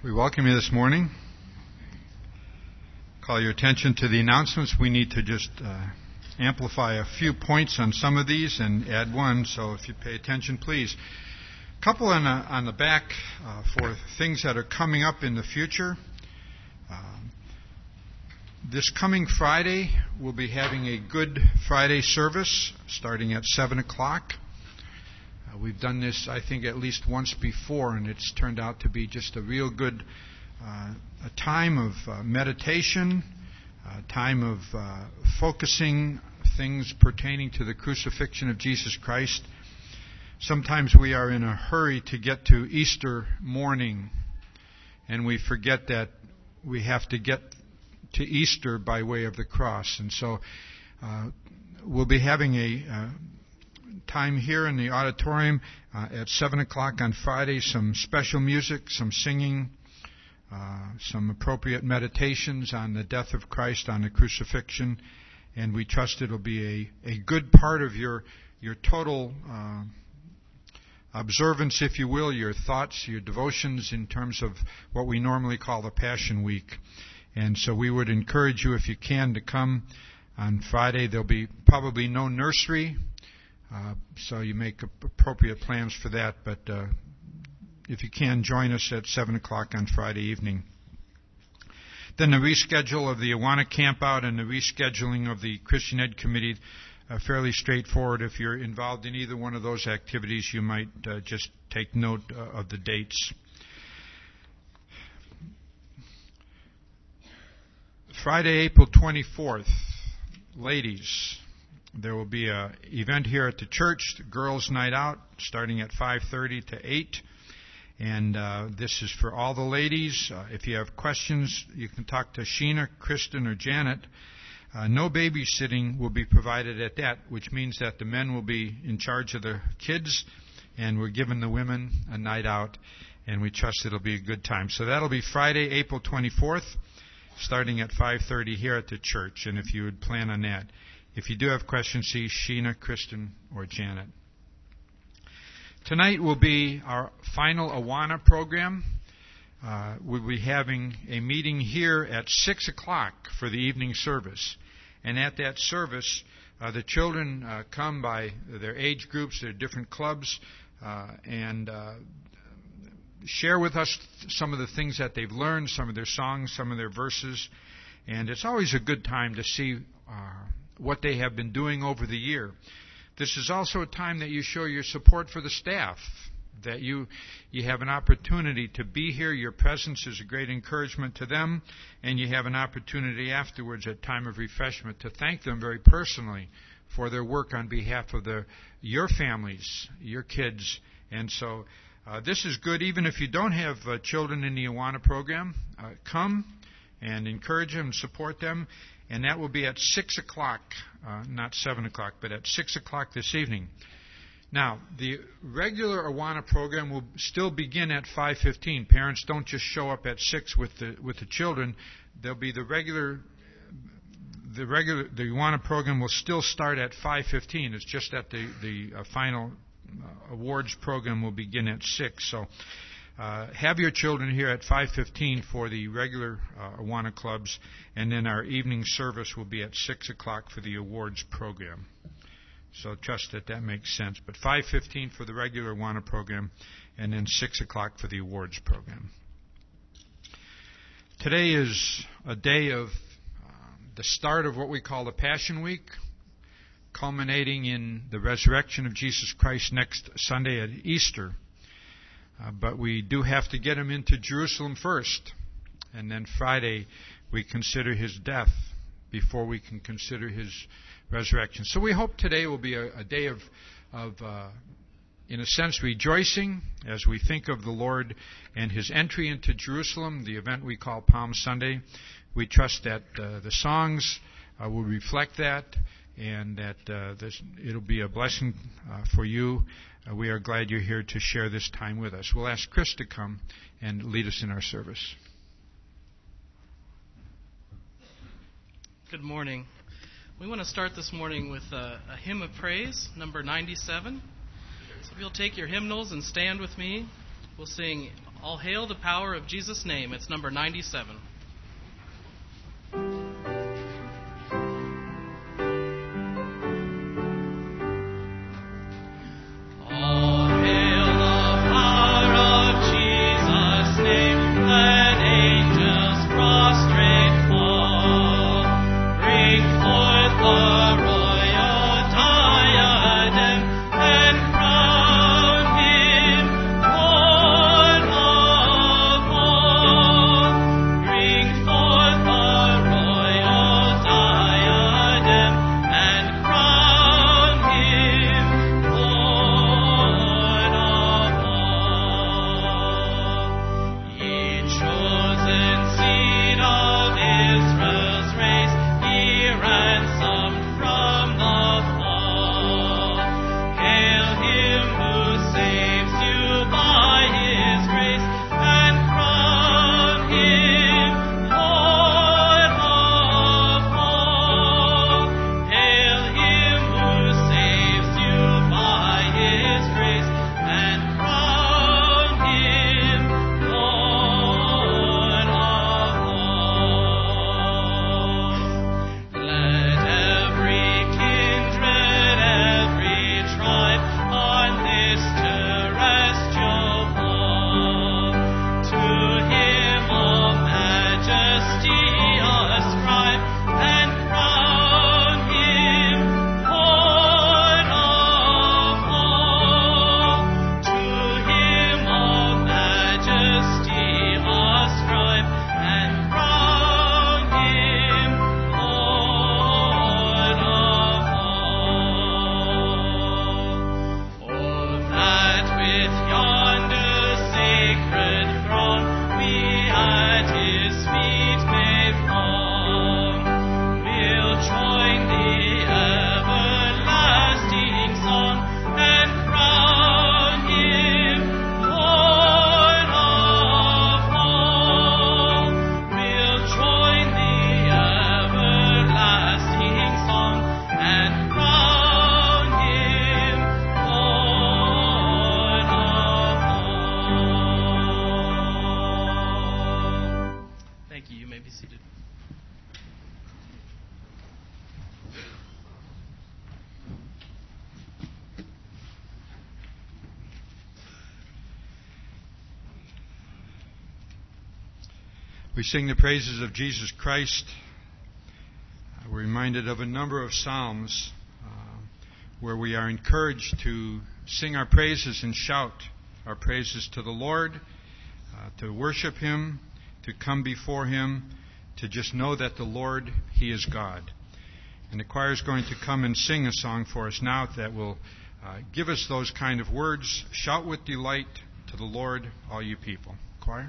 We welcome you this morning. Call your attention to the announcements. We need to just amplify a few points on some of these and add one, so if you pay attention, please. A couple on the back for things that are coming up in the future. This coming Friday, we'll be having a Good Friday service starting at 7 o'clock. We've done this, I think, at least once before, and it's turned out to be just a real good a time of meditation, a time of focusing things pertaining to the crucifixion of Jesus Christ. Sometimes we are in a hurry to get to Easter morning, and we forget that we have to get to Easter by way of the cross. And so we'll be having a time here in the auditorium at 7 o'clock on Friday, some special music, some singing, some appropriate meditations on the death of Christ, on the crucifixion, and we trust it'll be a good part of your total observance, if you will, your thoughts, your devotions in terms of what we normally call the Passion Week. And so we would encourage you, if you can, to come on Friday. There'll be probably no nursery, so you make appropriate plans for that. But if you can, join us at 7 o'clock on Friday evening. Then the reschedule of the Awana Campout and the rescheduling of the Christian Ed Committee are fairly straightforward. If you're involved in either one of those activities, you might just take note of the dates. Friday, April 24th, ladies, there will be an event here at the church, the Girls' Night Out, starting at 5:30 to 8. And this is for all the ladies. If you have questions, you can talk to Sheena, Kristen, or Janet. No babysitting will be provided at that, which means that the men will be in charge of the kids, and we're giving the women a night out, and we trust it'll be a good time. So that'll be Friday, April 24th, starting at 5:30 here at the church, and if you would plan on that. If you do have questions, see Sheena, Kristen, or Janet. Tonight will be our final Awana program. We'll be having a meeting here at 6 o'clock for the evening service. And at that service, the children come by their age groups, their different clubs, and share with us some of the things that they've learned, some of their songs, some of their verses. And it's always a good time to see what they have been doing over the year. This is also a time that you show your support for the staff, that you have an opportunity to be here. Your presence is a great encouragement to them, and you have an opportunity afterwards at time of refreshment to thank them very personally for their work on behalf of your families, your kids. And so this is good. Even if you don't have children in the Awana program, come and encourage them and support them. And that will be at 6 o'clock, not 7 o'clock, but at 6 o'clock this evening. Now, the regular Awana program will still begin at 5:15. Parents, don't just show up at 6 with the children. There'll be the Awana program will still start at 5:15. It's just that the final awards program will begin at 6. So have your children here at 5:15 for the regular Awana clubs, and then our evening service will be at 6 o'clock for the awards program. So trust that makes sense. But 5:15 for the regular Awana program, and then 6 o'clock for the awards program. Today is a day of the start of what we call the Passion Week, culminating in the resurrection of Jesus Christ next Sunday at Easter. But we do have to get him into Jerusalem first. And then Friday, we consider his death before we can consider his resurrection. So we hope today will be a day of in a sense, rejoicing as we think of the Lord and his entry into Jerusalem, the event we call Palm Sunday. We trust that the songs will reflect that, and that it'll be a blessing for you. We are glad you're here to share this time with us. We'll ask Chris to come and lead us in our service. Good morning. We want to start this morning with a hymn of praise, number 97. So if you'll take your hymnals and stand with me, we'll sing All hail the power of Jesus' name. It's number 97. We sing the praises of Jesus Christ. We're reminded of a number of psalms where we are encouraged to sing our praises and shout our praises to the Lord, to worship Him, to come before Him, to just know that the Lord, He is God. And the choir is going to come and sing a song for us now that will give us those kind of words. Shout with delight to the Lord, all you people. Choir.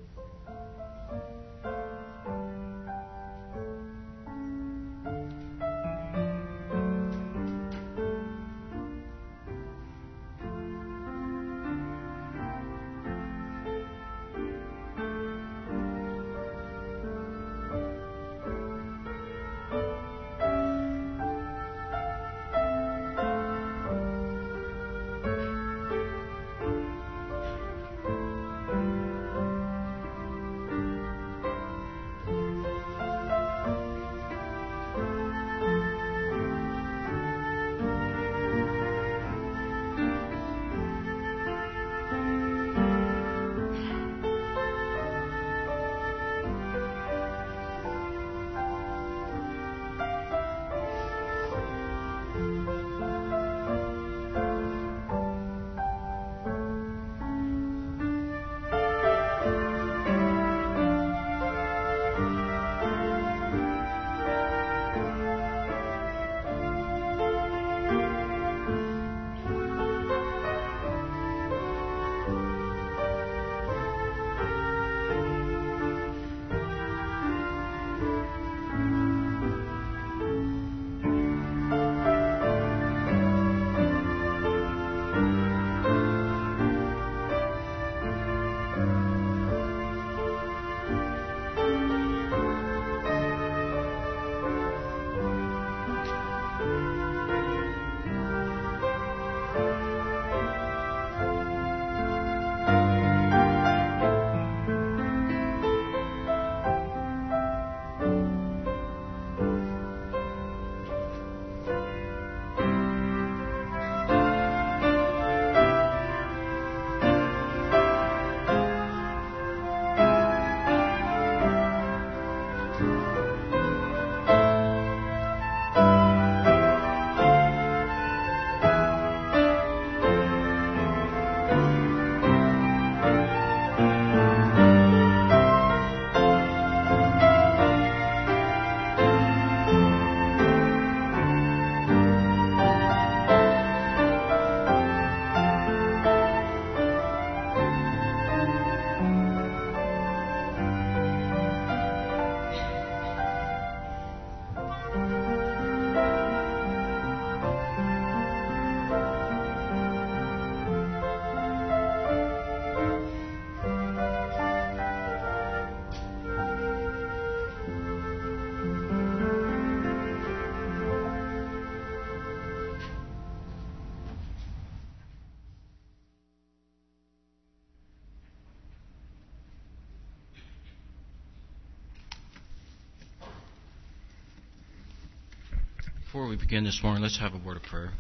Before we begin this morning, let's have a word of prayer.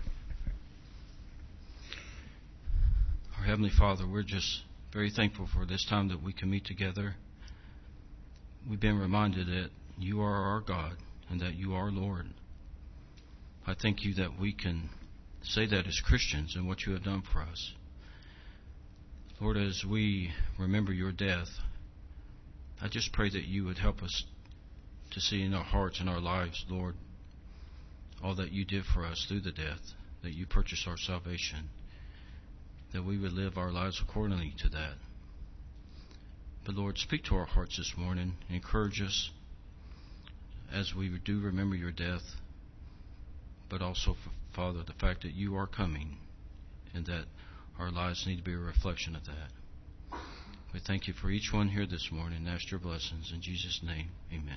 Our Heavenly Father, we're just very thankful for this time that we can meet together. We've been reminded that you are our God and that you are Lord. I thank you that we can say that as Christians and what you have done for us. Lord, as we remember your death, I just pray that you would help us to see in our hearts and our lives, Lord, all that you did for us through the death, that you purchased our salvation, that we would live our lives accordingly to that. But Lord, speak to our hearts this morning, encourage us as we do remember your death, but also, Father, the fact that you are coming and that our lives need to be a reflection of that. We thank you for each one here this morning and ask your blessings. In Jesus' name, amen.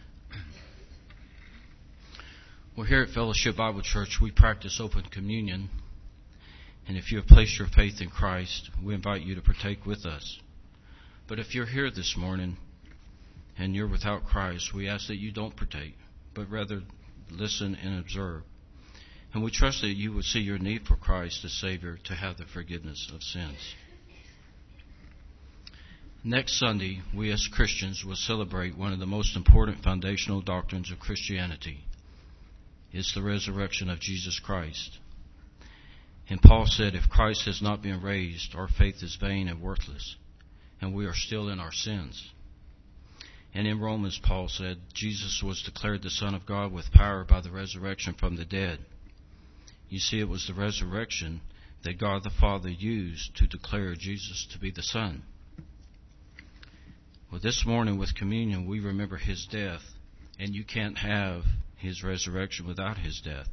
Well, here at Fellowship Bible Church, we practice open communion. And if you have placed your faith in Christ, we invite you to partake with us. But if you're here this morning and you're without Christ, we ask that you don't partake, but rather listen and observe. And we trust that you would see your need for Christ as Savior to have the forgiveness of sins. Next Sunday, we as Christians will celebrate one of the most important foundational doctrines of Christianity. It's the resurrection of Jesus Christ. And Paul said, if Christ has not been raised, our faith is vain and worthless, and we are still in our sins. And in Romans, Paul said, Jesus was declared the Son of God with power by the resurrection from the dead. You see, it was the resurrection that God the Father used to declare Jesus to be the Son. Well, this morning with communion, we remember his death, and you can't have his resurrection without his death.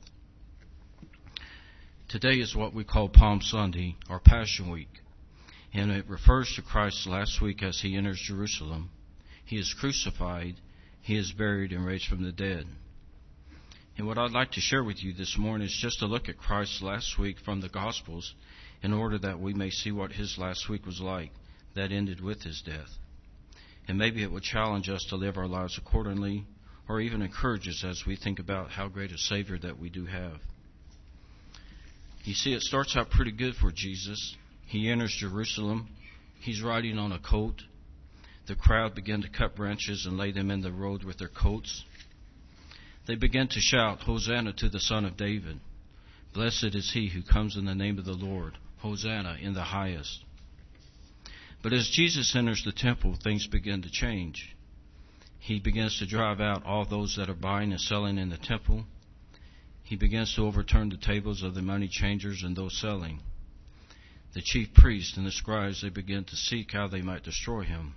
Today is what we call Palm Sunday, or Passion Week, and it refers to Christ's last week as he enters Jerusalem. He is crucified, he is buried, and raised from the dead. And what I'd like to share with you this morning is just a look at Christ's last week from the Gospels in order that we may see what his last week was like that ended with his death. And maybe it would challenge us to live our lives accordingly, or even encourage us as we think about how great a Savior that we do have. You see, it starts out pretty good for Jesus. He enters Jerusalem. He's riding on a colt. The crowd began to cut branches and lay them in the road with their coats. They began to shout, "Hosanna to the Son of David. Blessed is he who comes in the name of the Lord. Hosanna in the highest." But as Jesus enters the temple, things begin to change. He begins to drive out all those that are buying and selling in the temple. He begins to overturn the tables of the money changers and those selling. The chief priests and the scribes, they begin to seek how they might destroy him.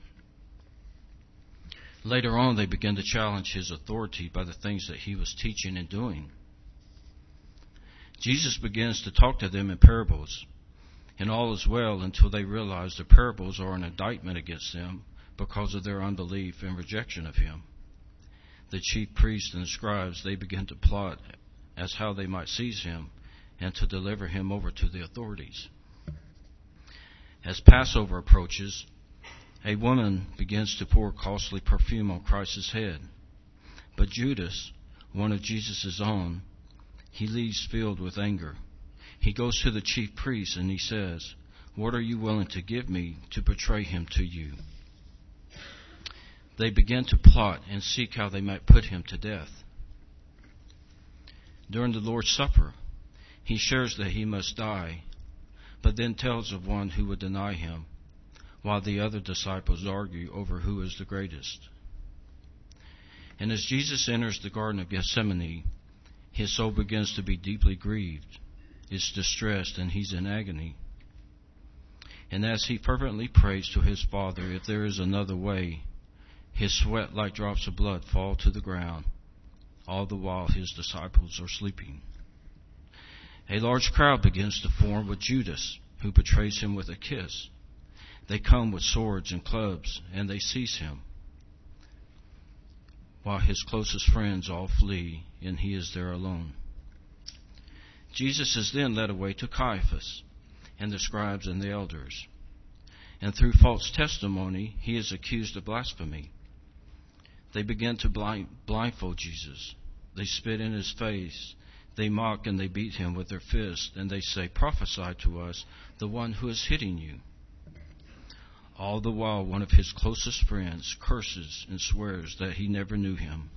Later on, they begin to challenge his authority by the things that he was teaching and doing. Jesus begins to talk to them in parables, and all is well until they realize the parables are an indictment against them because of their unbelief and rejection of him. The chief priests and the scribes, they begin to plot as how they might seize him and to deliver him over to the authorities. As Passover approaches, a woman begins to pour costly perfume on Christ's head. But Judas, one of Jesus' own, he leaves filled with anger. He goes to the chief priests and he says, "What are you willing to give me to betray him to you?" They begin to plot and seek how they might put him to death. During the Lord's Supper, he shares that he must die, but then tells of one who would deny him, while the other disciples argue over who is the greatest. And as Jesus enters the Garden of Gethsemane, his soul begins to be deeply grieved. It's distressed and he's in agony. And as he fervently prays to his Father, if there is another way, his sweat like drops of blood fall to the ground, all the while his disciples are sleeping. A large crowd begins to form with Judas, who betrays him with a kiss. They come with swords and clubs, and they seize him, while his closest friends all flee, and he is there alone. Jesus is then led away to Caiaphas and the scribes and the elders, and through false testimony he is accused of blasphemy. They begin to blindfold Jesus. They spit in his face. They mock and they beat him with their fists, and they say, "Prophesy to us, the one who is hitting you." All the while, one of his closest friends curses and swears that he never knew him.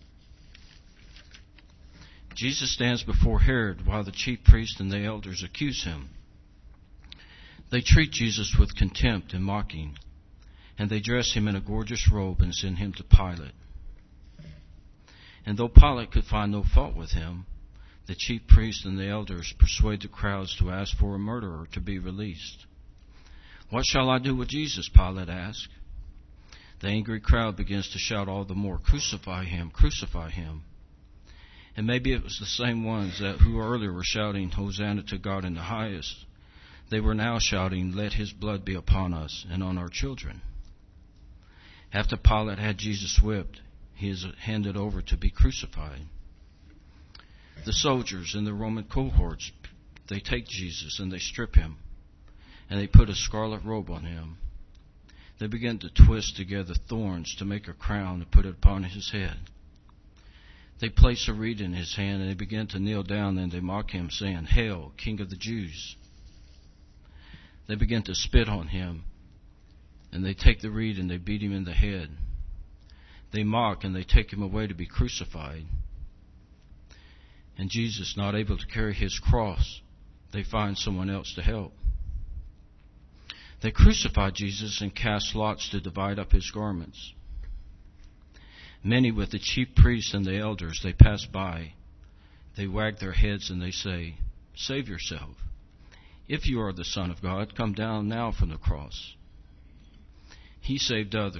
Jesus stands before Herod while the chief priests and the elders accuse him. They treat Jesus with contempt and mocking, and they dress him in a gorgeous robe and send him to Pilate. And though Pilate could find no fault with him, the chief priests and the elders persuade the crowds to ask for a murderer to be released. "What shall I do with Jesus?" Pilate asked. The angry crowd begins to shout all the more, "Crucify him, crucify him." And maybe it was the same ones that who earlier were shouting, "Hosanna to God in the highest." They were now shouting, "Let his blood be upon us and on our children." After Pilate had Jesus whipped, he is handed over to be crucified. The soldiers and the Roman cohorts, they take Jesus and they strip him, and they put a scarlet robe on him. They begin to twist together thorns to make a crown and put it upon his head. They place a reed in his hand, and they begin to kneel down, and they mock him, saying, "Hail, King of the Jews." They begin to spit on him, and they take the reed and they beat him in the head. They mock and they take him away to be crucified. And Jesus, not able to carry his cross, they find someone else to help. They crucify Jesus and cast lots to divide up his garments. Many with the chief priests and the elders, they pass by. They wag their heads and they say, "Save yourself. If you are the Son of God, come down now from the cross." He saved others,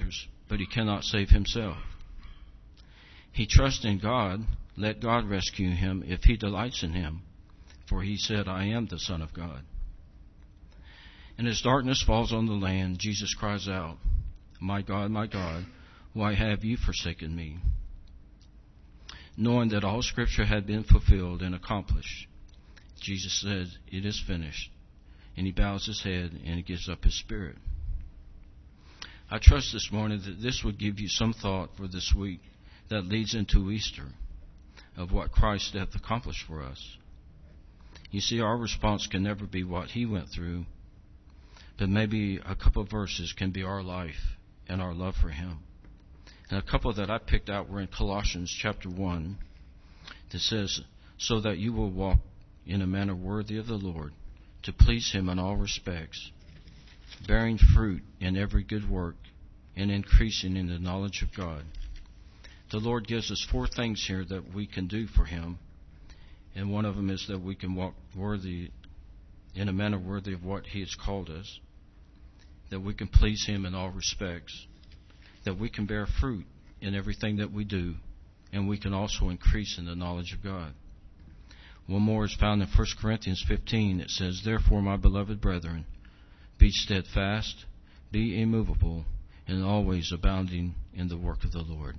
but he cannot save himself. He trusts in God. Let God rescue him if he delights in him. For he said, I am the Son of God. And as darkness falls on the land, Jesus cries out, my God, why have you forsaken me? Knowing that all Scripture had been fulfilled and accomplished, Jesus said, it is finished. And he bows his head and he gives up his spirit. I trust this morning that this would give you some thought for this week that leads into Easter of what Christ hath accomplished for us. You see, our response can never be what he went through, but maybe a couple of verses can be our life and our love for him. And a couple that I picked out were in Colossians chapter 1 that says, so that you will walk in a manner worthy of the Lord, to please him in all respects, bearing fruit in every good work and increasing in the knowledge of God. The Lord gives us 4 things here that we can do for him, and one of them is that we can walk worthy in a manner worthy of what he has called us, that we can please him in all respects, that we can bear fruit in everything that we do, and we can also increase in the knowledge of God. One more is found in 1 Corinthians 15. It says, therefore, my beloved brethren, be steadfast, be immovable, and always abounding in the work of the Lord.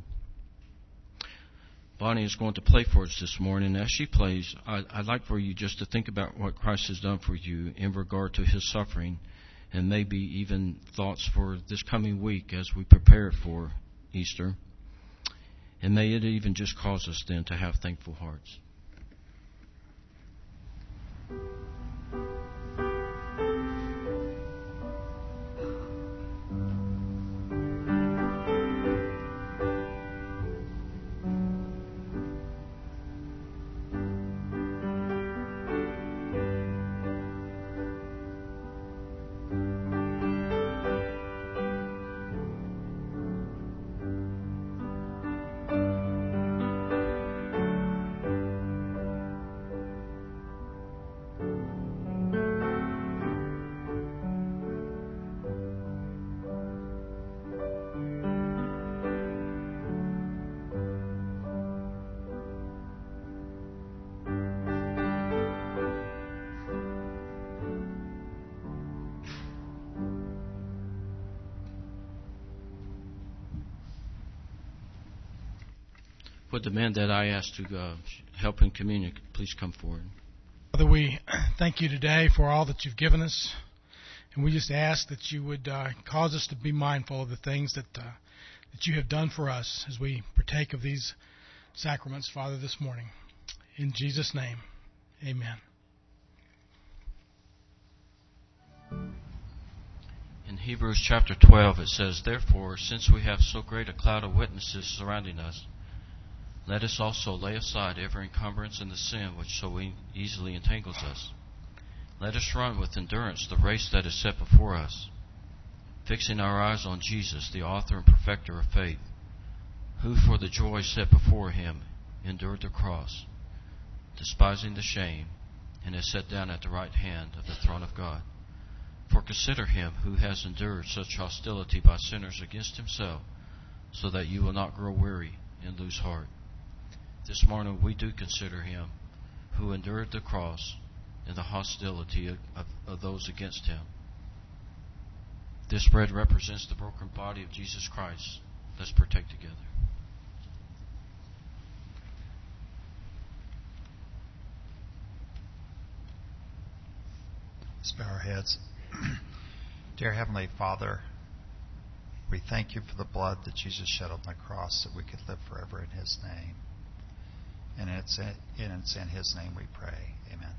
Bonnie is going to play for us this morning. As she plays, I'd like for you just to think about what Christ has done for you in regard to his suffering, and maybe even thoughts for this coming week as we prepare for Easter. And may it even just cause us then to have thankful hearts. Would the men that I asked to help in communion please come forward? Father, we thank you today for all that you've given us, and we just ask that you would cause us to be mindful of the things that you have done for us as we partake of these sacraments, Father, this morning. In Jesus' name, amen. In Hebrews chapter 12 it says, therefore, since we have so great a cloud of witnesses surrounding us, let us also lay aside every encumbrance and the sin which so easily entangles us. Let us run with endurance the race that is set before us, fixing our eyes on Jesus, the author and perfecter of faith, who for the joy set before him endured the cross, despising the shame, and is set down at the right hand of the throne of God. For consider him who has endured such hostility by sinners against himself, so that you will not grow weary and lose heart. This morning we do consider him who endured the cross and the hostility of those against him. This bread represents the broken body of Jesus Christ. Let's partake together. Let's bow our heads. Dear Heavenly Father, we thank you for the blood that Jesus shed on the cross so we could live forever in his name. And it's in his name we pray. Amen.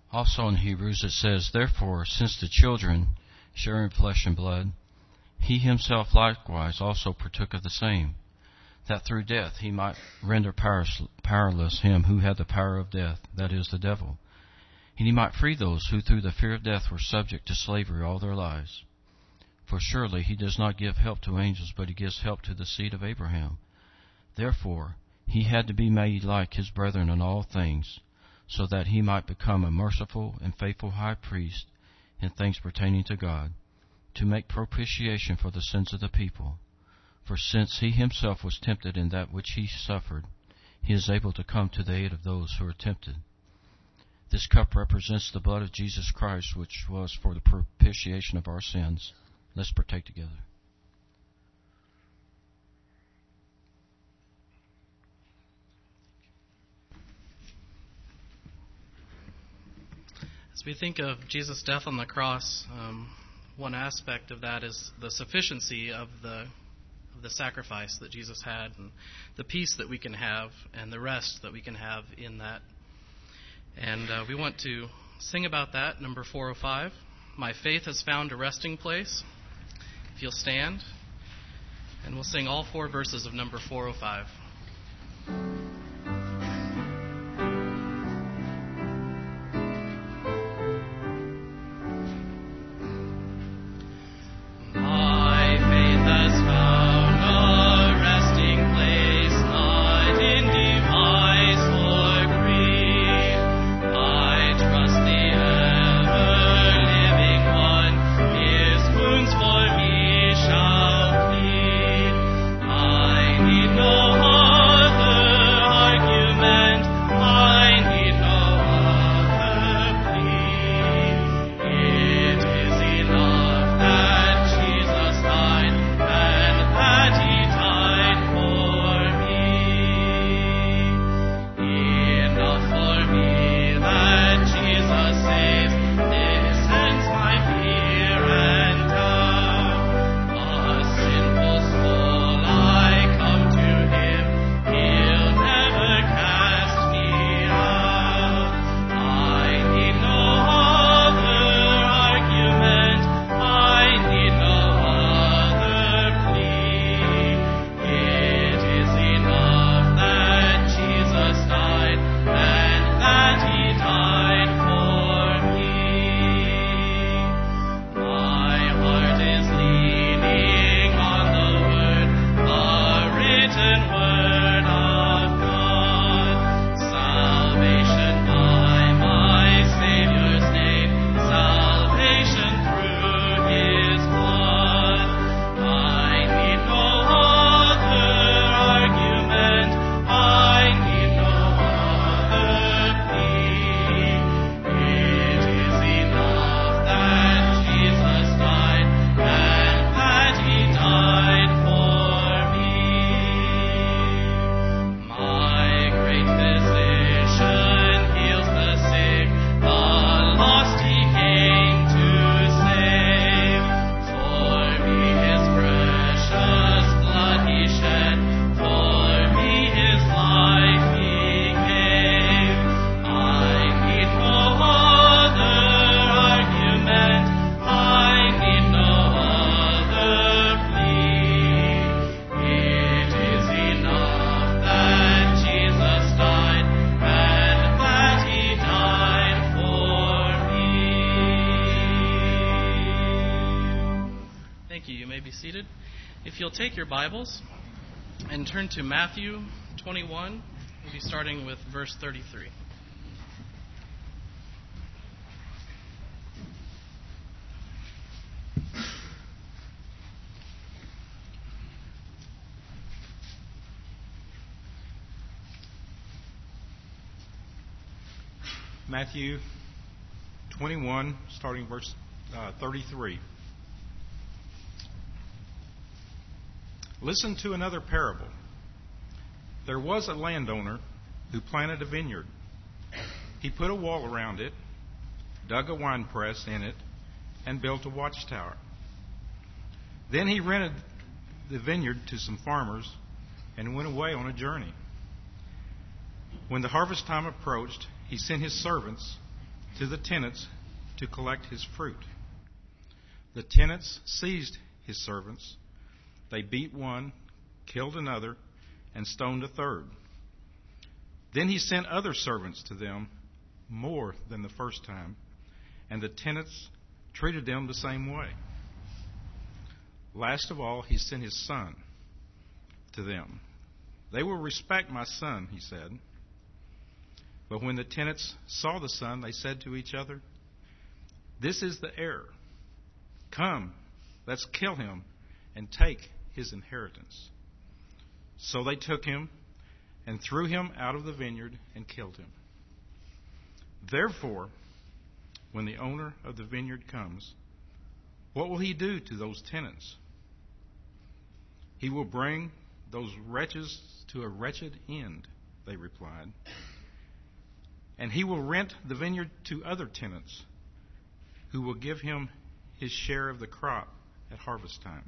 Also in Hebrews it says, "Therefore, since the children share in flesh and blood, he himself likewise also partook of the same, that through death he might render powerless him who had the power of death, that is, the devil, and he might free those who through the fear of death were subject to slavery all their lives. For surely he does not give help to angels, but he gives help to the seed of Abraham. Therefore he had to be made like his brethren in all things, so that he might become a merciful and faithful high priest in things pertaining to God, to make propitiation for the sins of the people. For since he himself was tempted in that which he suffered, he is able to come to the aid of those who are tempted. This cup represents the blood of Jesus Christ, which was for the propitiation of our sins. Let's partake together. As we think of Jesus' death on the cross, one aspect of that is the sufficiency of the sacrifice that Jesus had, and the peace that we can have, and the rest that we can have in that. And we want to sing about that, number 405. My faith has found a resting place. If you'll stand, and we'll sing all 4 verses of number 405. If you'll take your Bibles and turn to Matthew 21, we'll be starting with verse 33. Matthew 21, starting verse 33. Listen to another parable. There was a landowner who planted a vineyard. He put a wall around it, dug a winepress in it, and built a watchtower. Then he rented the vineyard to some farmers and went away on a journey. When the harvest time approached, he sent his servants to the tenants to collect his fruit. The tenants seized his servants. They beat one, killed another, and stoned a third. Then he sent other servants to them, more than the first time, and the tenants treated them the same way. Last of all, he sent his son to them. They will respect my son, he said. But when the tenants saw the son, they said to each other, this is the heir. Come, let's kill him and take his inheritance. So they took him and threw him out of the vineyard and killed him. Therefore, when the owner of the vineyard comes, what will he do to those tenants? He will bring those wretches to a wretched end, they replied. And he will rent the vineyard to other tenants who will give him his share of the crop at harvest time.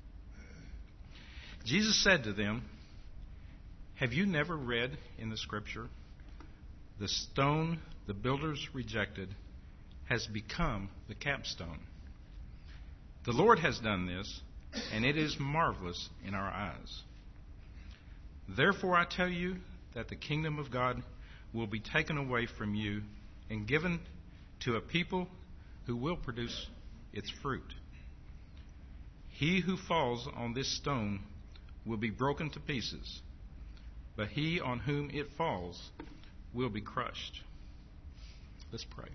Jesus said to them, have you never read in the Scripture, the stone the builders rejected has become the capstone? The Lord has done this, and it is marvelous in our eyes. Therefore I tell you that the kingdom of God will be taken away from you and given to a people who will produce its fruit. He who falls on this stone will be broken to pieces, but he on whom it falls will be crushed. Let's pray.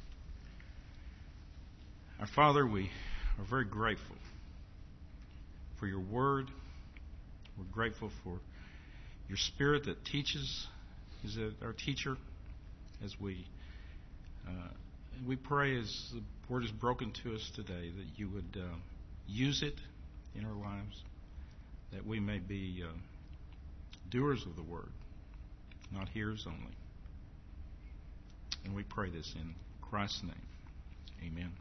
Our Father, we are very grateful for your word. We're grateful for your Spirit that teaches, is our teacher, as we pray as the word is broken to us today, that you would use it in our lives, that we may be doers of the word, not hearers only. And we pray this in Christ's name. Amen.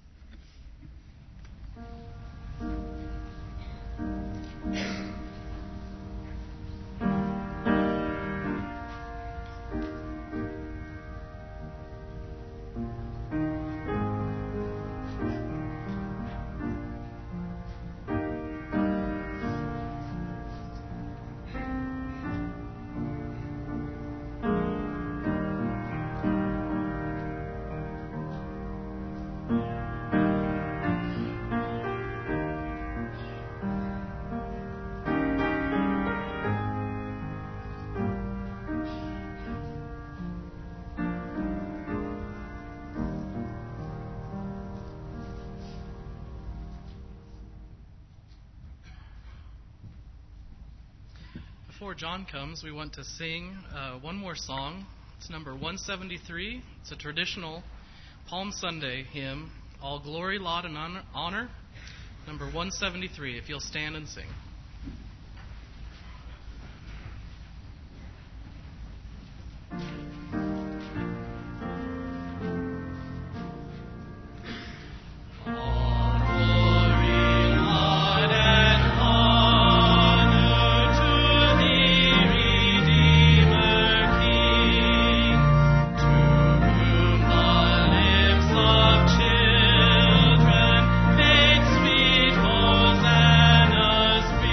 Before John comes, we want to sing one more song. It's number 173. It's a traditional Palm Sunday hymn, All Glory, Laud, and Honor. Number 173, if you'll stand and sing. Children, make sweet hosannas.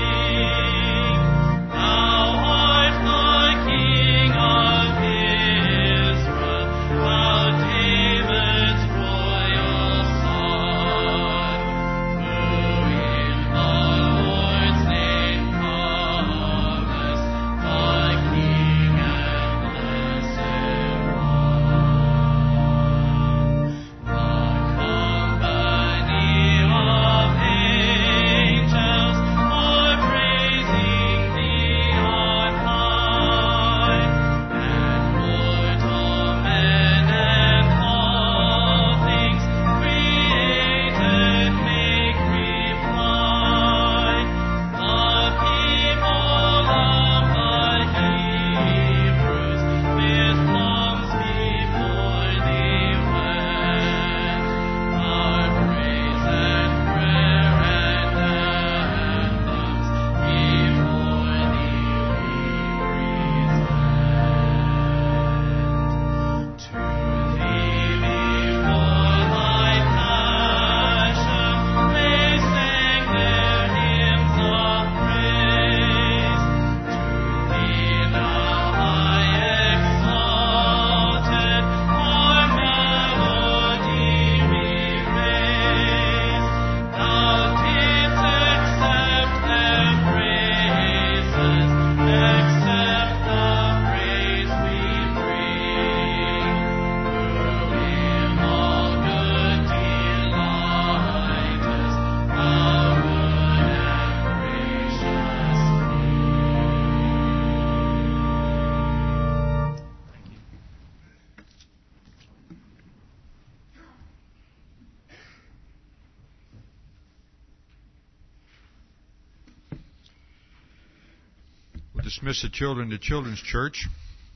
dismiss the children to Children's Church.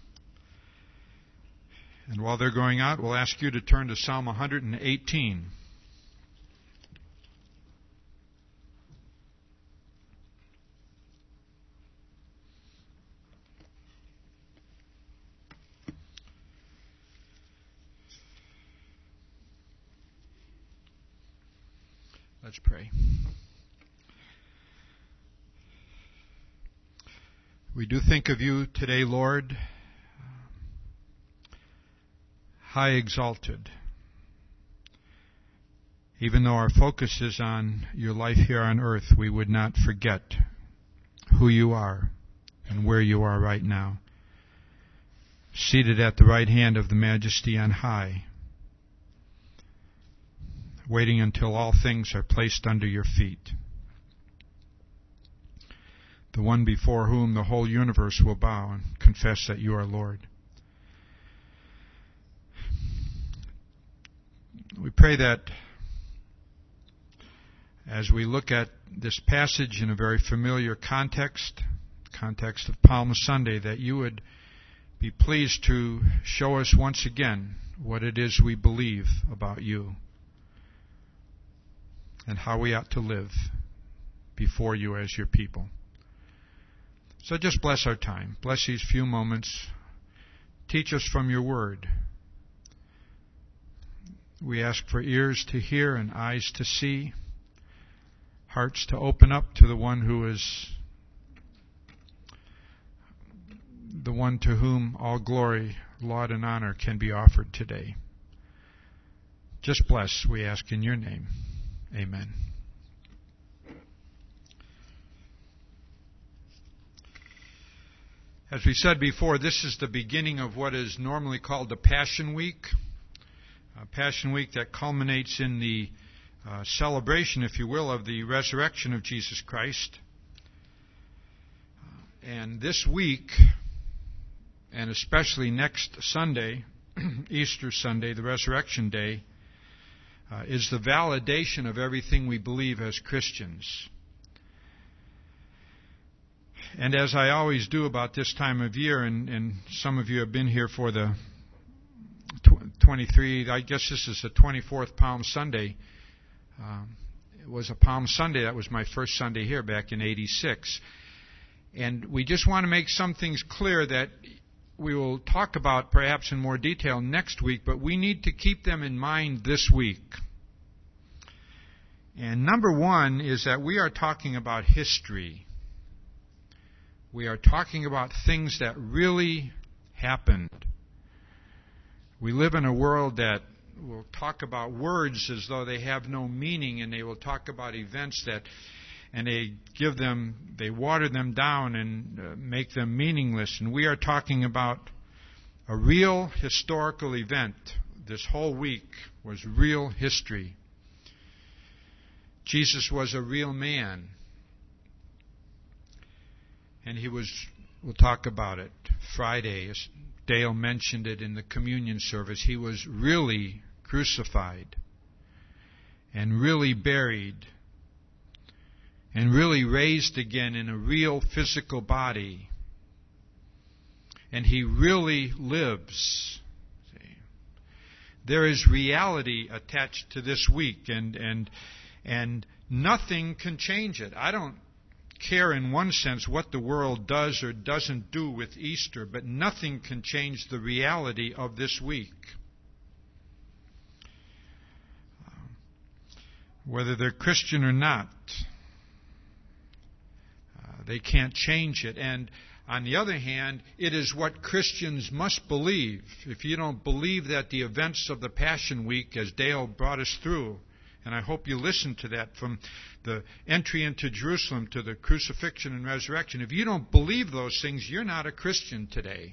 And while they're going out, we'll ask you to turn to Psalm 118. Let's pray. We do think of you today, Lord, high exalted. Even though our focus is on your life here on earth, we would not forget who you are and where you are right now, seated at the right hand of the Majesty on high, waiting until all things are placed under your feet. The one before whom the whole universe will bow and confess that you are Lord. We pray that as we look at this passage in a very familiar context of Palm Sunday, that you would be pleased to show us once again what it is we believe about you and how we ought to live before you as your people. So just bless our time. Bless these few moments. Teach us from your word. We ask for ears to hear and eyes to see, hearts to open up to the one who is the one to whom all glory, laud, and honor can be offered today. Just bless, we ask in your name. Amen. As we said before, this is the beginning of what is normally called the Passion Week. Passion Week that culminates in the celebration, if you will, of the resurrection of Jesus Christ. And this week, and especially next Sunday, Easter Sunday, the Resurrection Day, is the validation of everything we believe as Christians. And as I always do about this time of year, and some of you have been here for the 23, I guess this is the 24th Palm Sunday. It was a Palm Sunday. That was my first Sunday here back in '86. And we just want to make some things clear that we will talk about perhaps in more detail next week, but we need to keep them in mind this week. And number one is that we are talking about history. We are talking about things that really happened. We live in a world that will talk about words as though they have no meaning, and they will talk about events that, and they water them down and make them meaningless. And we are talking about a real historical event. This whole week was real history. Jesus was a real man. And we'll talk about it Friday, as Dale mentioned it in the communion service. He was really crucified and really buried and really raised again in a real physical body. And he really lives. There is reality attached to this week, and nothing can change it. I don't care in one sense what the world does or doesn't do with Easter, but nothing can change the reality of this week. Whether they're Christian or not, they can't change it. And on the other hand, it is what Christians must believe. If you don't believe that the events of the Passion Week, as Dale brought us through, and I hope you listen to that, from the entry into Jerusalem to the crucifixion and resurrection. If you don't believe those things, you're not a Christian today.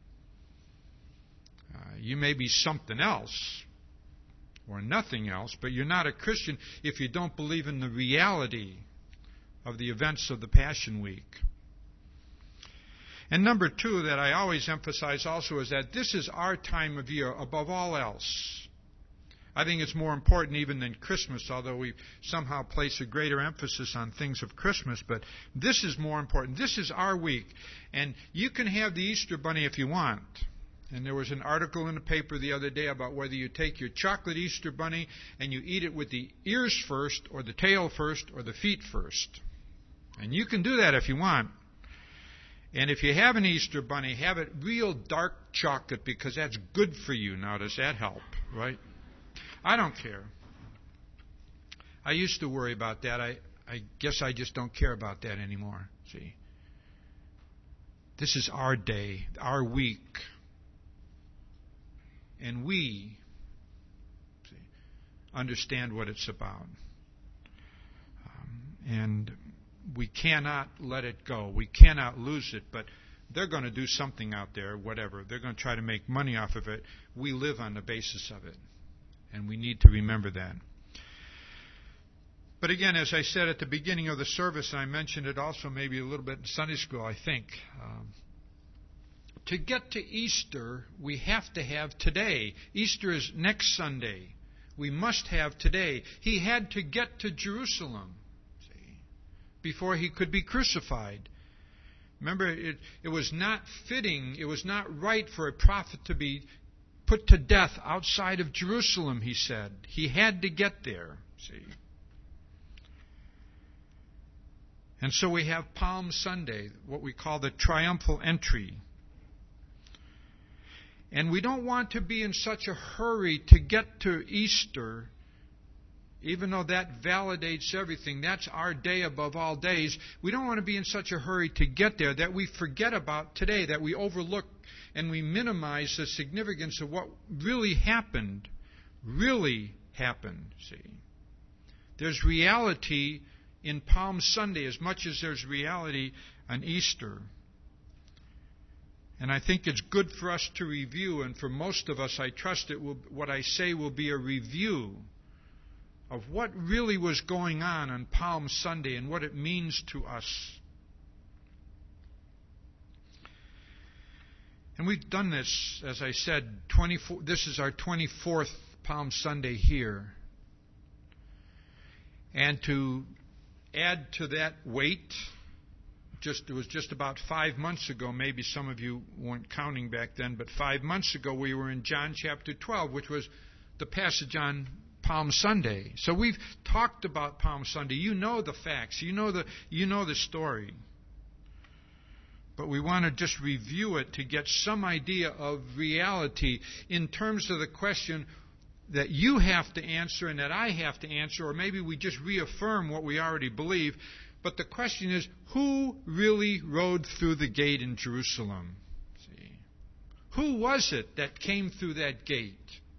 You may be something else or nothing else, but you're not a Christian if you don't believe in the reality of the events of the Passion Week. And number two, that I always emphasize also, is that this is our time of year above all else. I think it's more important even than Christmas, although we somehow place a greater emphasis on things of Christmas. But this is more important. This is our week. And you can have the Easter bunny if you want. And there was an article in the paper the other day about whether you take your chocolate Easter bunny and you eat it with the ears first, or the tail first, or the feet first. And you can do that if you want. And if you have an Easter bunny, have it real dark chocolate, because that's good for you. Now, does that help, right? I don't care. I used to worry about that. I guess I just don't care about that anymore. See? This is our day, our week. And we understand what it's about. And we cannot let it go. We cannot lose it. But they're going to do something out there, whatever. They're going to try to make money off of it. We live on the basis of it. And we need to remember that. But again, as I said at the beginning of the service, I mentioned it also maybe a little bit in Sunday school, I think. To get to Easter, we have to have today. Easter is next Sunday. We must have today. He had to get to Jerusalem, before he could be crucified. Remember, it was not fitting, it was not right for a prophet to be put to death outside of Jerusalem, he said. He had to get there, see. And so we have Palm Sunday, what we call the triumphal entry. And we don't want to be in such a hurry to get to Easter, even though that validates everything. That's our day above all days. We don't want to be in such a hurry to get there that we forget about today, that we overlook and we minimize the significance of what really happened. See. There's reality in Palm Sunday as much as there's reality on Easter. And I think it's good for us to review, and for most of us, I trust what I say will be a review of what really was going on Palm Sunday and what it means to us. And we've done this, as I said, this is our 24th Palm Sunday here. And to add to that weight, it was just about 5 months ago, maybe some of you weren't counting back then, but 5 months ago we were in John chapter 12, which was the passage on Palm Sunday. So we've talked about Palm Sunday. You know the facts. You know the story. But we want to just review it to get some idea of reality in terms of the question that you have to answer and that I have to answer, or maybe we just reaffirm what we already believe. But the question is, who really rode through the gate in Jerusalem? See? Who was it that came through that gate?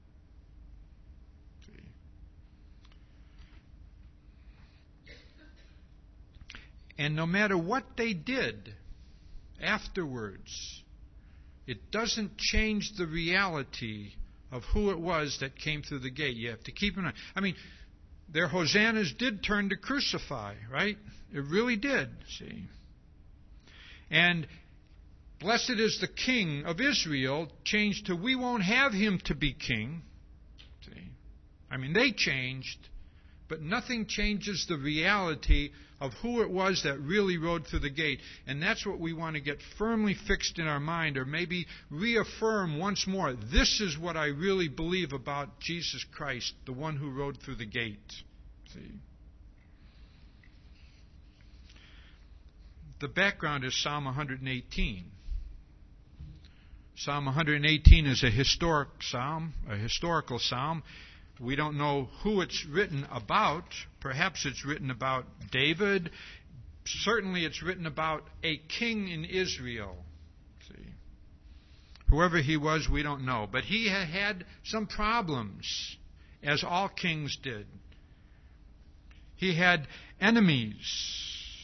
And no matter what they did afterwards, it doesn't change the reality of who it was that came through the gate. You have to keep in mind. I mean, their hosannas did turn to crucify, right? It really did, see. And blessed is the King of Israel changed to we won't have him to be king. See? I mean, they changed, but nothing changes the reality of who it was that really rode through the gate. And that's what we want to get firmly fixed in our mind, or maybe reaffirm once more. This is what I really believe about Jesus Christ, the one who rode through the gate. See? The background is Psalm 118. Psalm 118 is a historical psalm. We don't know who it's written about. Perhaps it's written about David. Certainly it's written about a king in Israel. See? Whoever he was, we don't know. But he had some problems, as all kings did. He had enemies,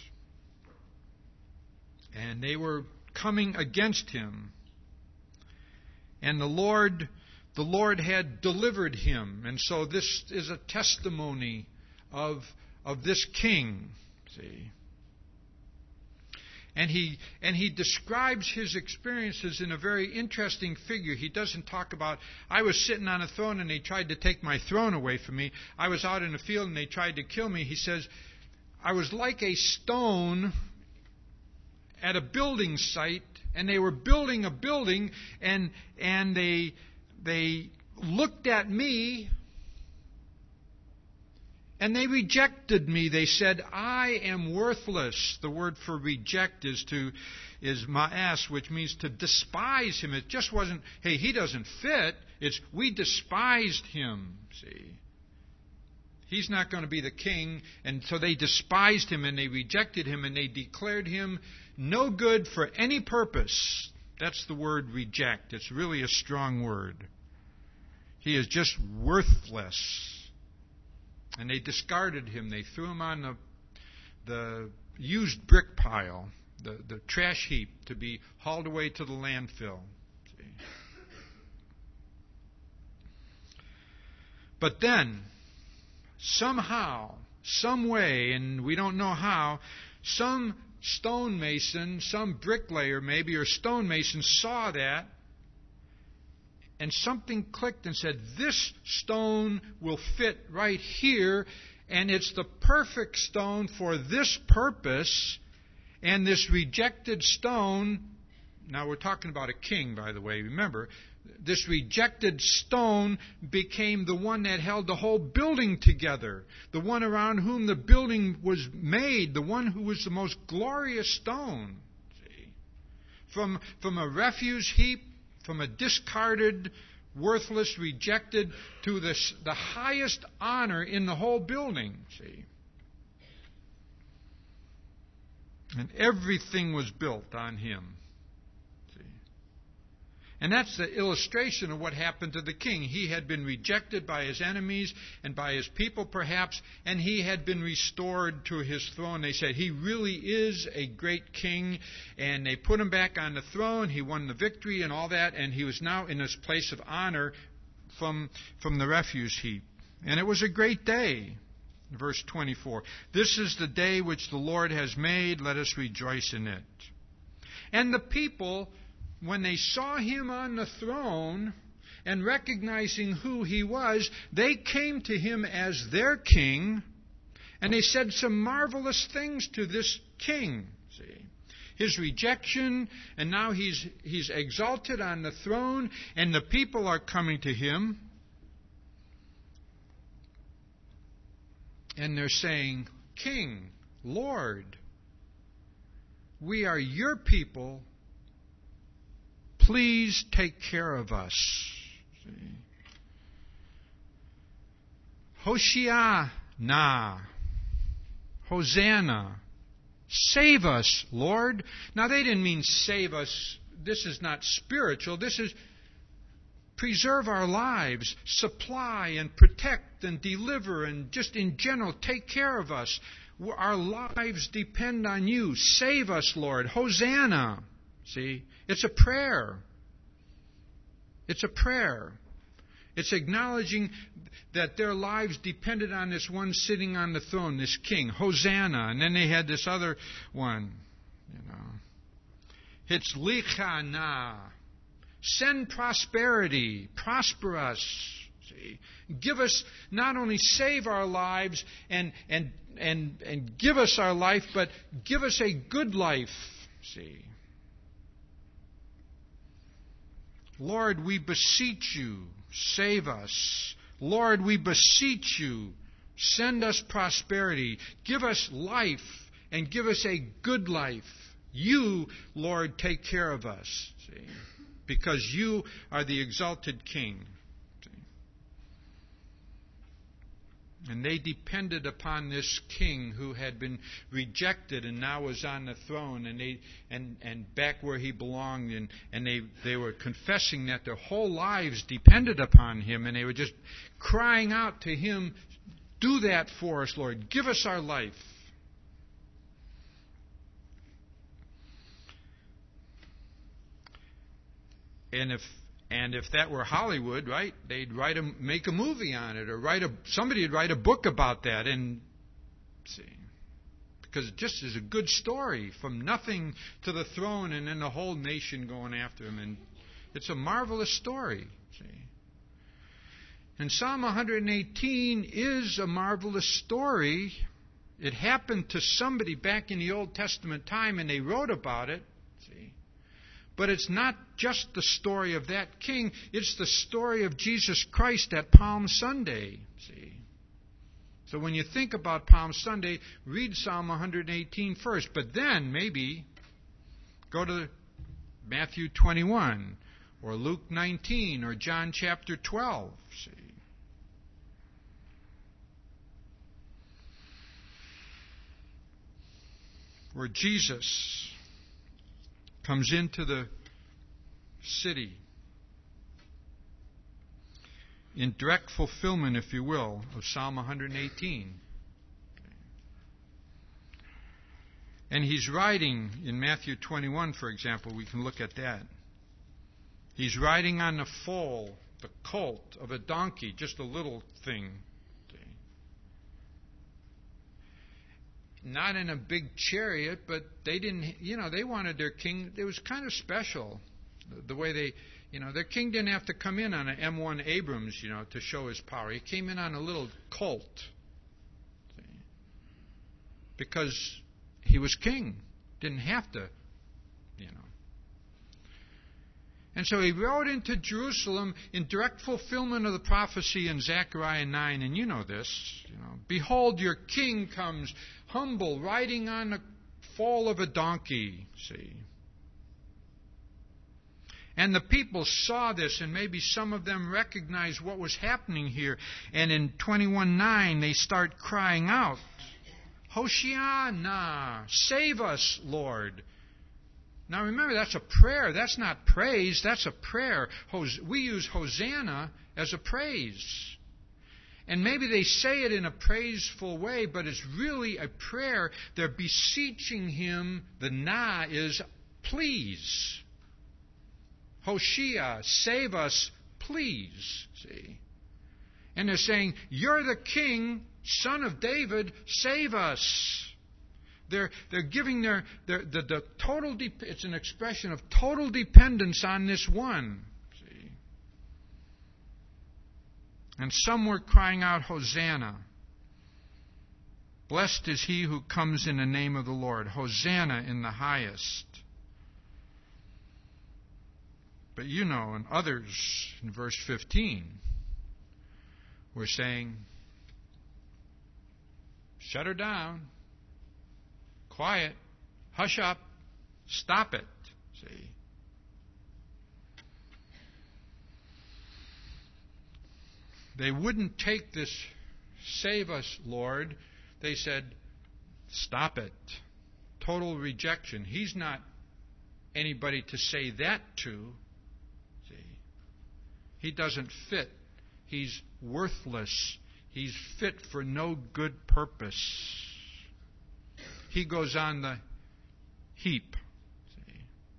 and they were coming against him. And the Lord had delivered him. And so this is a testimony of this king. See? And he describes his experiences in a very interesting figure. He doesn't talk about, I was sitting on a throne and they tried to take my throne away from me. I was out in the field and they tried to kill me. He says, I was like a stone at a building site, and they were building a building, and they looked at me, and they rejected me. They said, I am worthless. The word for reject is ma'as, which means to despise him. It just wasn't, hey, he doesn't fit. It's, we despised him, see. He's not going to be the king. And so they despised him, and they rejected him, and they declared him no good for any purpose. That's the word reject. It's really a strong word. He is just worthless. And they discarded him. They threw him on the used brick pile, the trash heap, to be hauled away to the landfill. See? But then, somehow, some way, and we don't know how, some stonemason, some bricklayer maybe, or stonemason saw that, and something clicked and said, this stone will fit right here, and it's the perfect stone for this purpose. And this rejected stone, now we're talking about a king, by the way, remember, this rejected stone became the one that held the whole building together, the one around whom the building was made, the one who was the most glorious stone. See? From a refuse heap, from a discarded, worthless, rejected, to the highest honor in the whole building. See? And everything was built on him. See? And that's the illustration of what happened to the king. He had been rejected by his enemies and by his people perhaps, and he had been restored to his throne. They said, he really is a great king, and they put him back on the throne. He won the victory and all that, and he was now in this place of honor from the refuse heap. And it was a great day. Verse 24, this is the day which the Lord has made. Let us rejoice in it. And the people, when they saw him on the throne and recognizing who he was, they came to him as their king, and they said some marvelous things to this king. See, his rejection, and now he's exalted on the throne, and the people are coming to him. And they're saying, King, Lord, we are your people. Please take care of us. See? Hoshiana, Hosanna, save us, Lord. Now they didn't mean save us. This is not spiritual. This is preserve our lives, supply and protect and deliver, and just in general, take care of us. Our lives depend on you. Save us, Lord. Hosanna. See, it's a prayer. It's a prayer. It's acknowledging that their lives depended on this one sitting on the throne, this king. Hosanna. And then they had this other one. Hitzlichana. Send prosperity. Prosper us. See? Give us, not only save our lives and give us our life, but give us a good life. See? Lord, we beseech you, save us. Lord, we beseech you, send us prosperity. Give us life and give us a good life. You, Lord, take care of us. See? Because you are the exalted King. See? And they depended upon this king who had been rejected and now was on the throne, and back where he belonged, and they were confessing that their whole lives depended upon him, and they were just crying out to him, do that for us, Lord. Give us our life. And if that were Hollywood, right, they'd make a movie on it, or somebody would write a book about that, and see, because it just is a good story, from nothing to the throne and then the whole nation going after him. And it's a marvelous story. See? And Psalm 118 is a marvelous story. It happened to somebody back in the Old Testament time, and they wrote about it. See? But it's not just the story of that king. It's the story of Jesus Christ at Palm Sunday. See? So when you think about Palm Sunday, read Psalm 118 first. But then maybe go to Matthew 21 or Luke 19 or John chapter 12. See? Where Jesus comes into the city in direct fulfillment, if you will, of Psalm 118. And he's riding in Matthew 21, for example. We can look at that. He's riding on the foal, the colt of a donkey, just a little thing. Not in a big chariot, but they didn't, they wanted their king. It was kind of special, the way they, their king didn't have to come in on an M1 Abrams, to show his power. He came in on a little colt. See? Because he was king. Didn't have to, And so he rode into Jerusalem in direct fulfillment of the prophecy in Zechariah 9, and you know this. Behold, your king comes humble, riding on the foal of a donkey. See? And the people saw this, and maybe some of them recognized what was happening here. And in 21:9, they start crying out, Hosanna, save us, Lord. Now remember, that's a prayer. That's not praise. That's a prayer. We use Hosanna as a praise. And maybe they say it in a praiseful way, but it's really a prayer. They're beseeching him. The na is please. Hoshea, save us, please. See? And they're saying, you're the king, son of David, save us. They're giving the total. It's an expression of total dependence on this one. See? And some were crying out, Hosanna. Blessed is he who comes in the name of the Lord. Hosanna in the highest. But and others in verse 15 were saying, shut her down. Quiet. Hush up. Stop it. See? They wouldn't take this, save us, Lord. They said, stop it. Total rejection. He's not anybody to say that to. See? He doesn't fit. He's worthless. He's fit for no good purpose. He goes on the heap. See?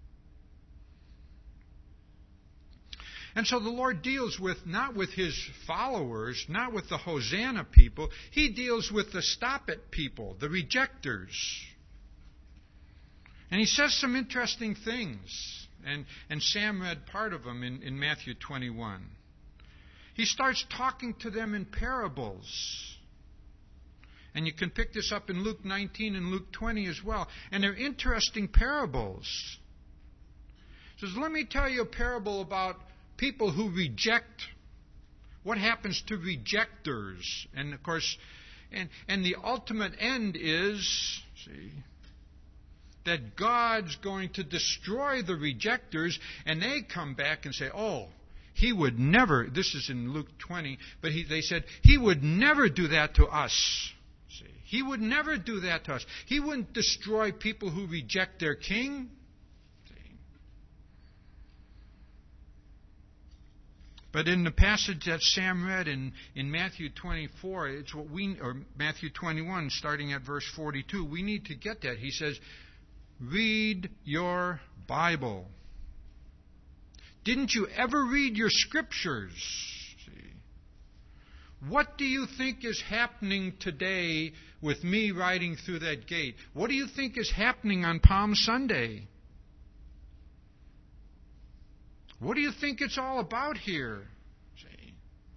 And so the Lord deals not with his followers, not with the Hosanna people. He deals with the stop it people, the rejectors. And he says some interesting things. And Sam read part of them in Matthew 21. He starts talking to them in parables. And you can pick this up in Luke 19 and Luke 20 as well. And they're interesting parables. He says, let me tell you a parable about people who reject. What happens to rejectors? And of course, and the ultimate end is, that God's going to destroy the rejectors, and they come back and say, he would never, this is in Luke 20, but they said, he would never do that to us. He would never do that to us. He wouldn't destroy people who reject their king. But in the passage that Sam read in Matthew 24, it's or Matthew 21, starting at verse 42, we need to get that. He says, read your Bible. Didn't you ever read your scriptures? What do you think is happening today with me riding through that gate? What do you think is happening on Palm Sunday? What do you think it's all about here? See?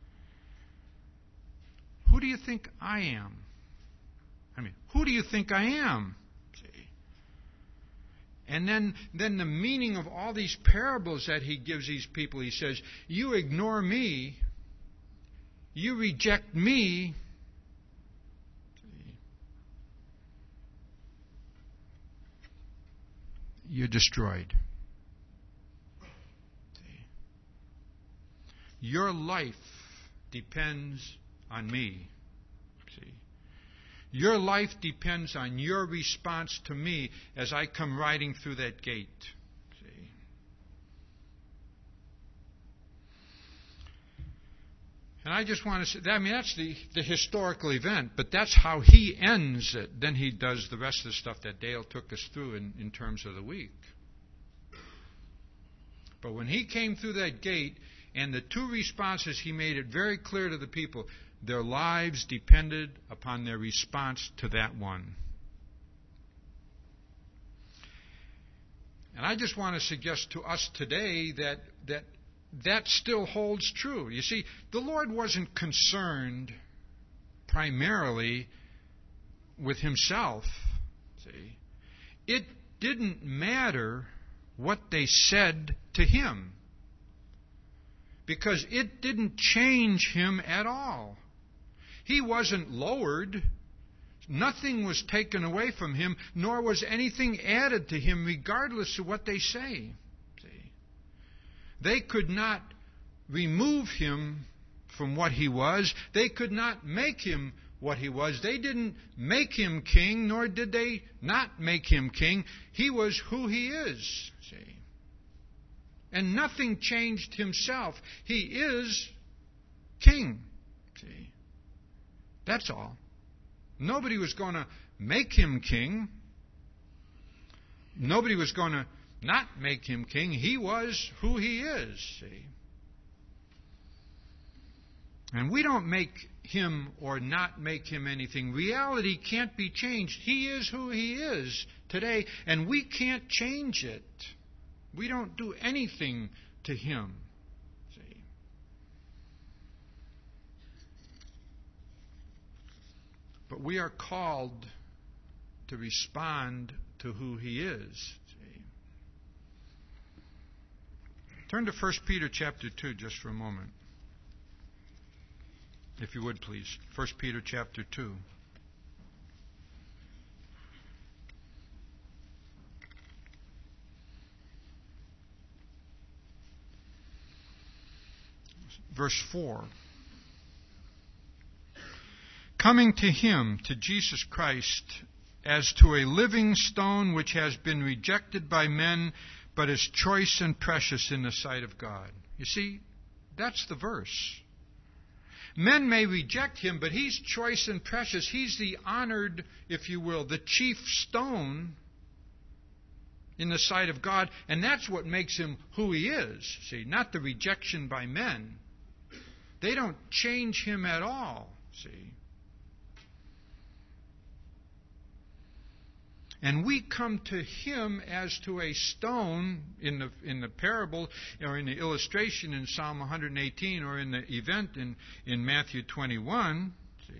Who do you think I am? Who do you think I am? See? And then the meaning of all these parables that he gives these people, he says, you ignore me, you reject me, you're destroyed. See? Your life depends on me. See? Your life depends on your response to me as I come riding through that gate. See? And I just want to say, that's the historical event, but that's how he ends it. Then he does the rest of the stuff that Dale took us through in terms of the week. But when he came through that gate, and the two responses, he made it very clear to the people, their lives depended upon their response to that one. And I just want to suggest to us today that still holds true. You see, the Lord wasn't concerned primarily with himself. See, it didn't matter what they said to him, because it didn't change him at all. He wasn't lowered. Nothing was taken away from him, nor was anything added to him, regardless of what they say. See? They could not remove him from what he was. They could not make him what he was. They didn't make him king, nor did they not make him king. He was who he is. See? And nothing changed himself. He is king. See? That's all. Nobody was going to make him king. Nobody was going to not make him king. He was who he is. See? And we don't make him or not make him anything. Reality can't be changed. He is who he is today, and we can't change it. We don't do anything to him. See? But we are called to respond to who he is. See? Turn to 1 Peter chapter 2 just for a moment. If you would, please. 1 Peter chapter 2. Verse 4. Coming to him, to Jesus Christ, as to a living stone which has been rejected by men, but is choice and precious in the sight of God. You see, that's the verse. Men may reject him, but he's choice and precious. He's the honored, if you will, the chief stone in the sight of God, and that's what makes him who he is. See, not the rejection by men. They don't change him at all. See. And we come to him as to a stone in the parable, or in the illustration in Psalm 118, or in the event in Matthew 21. See.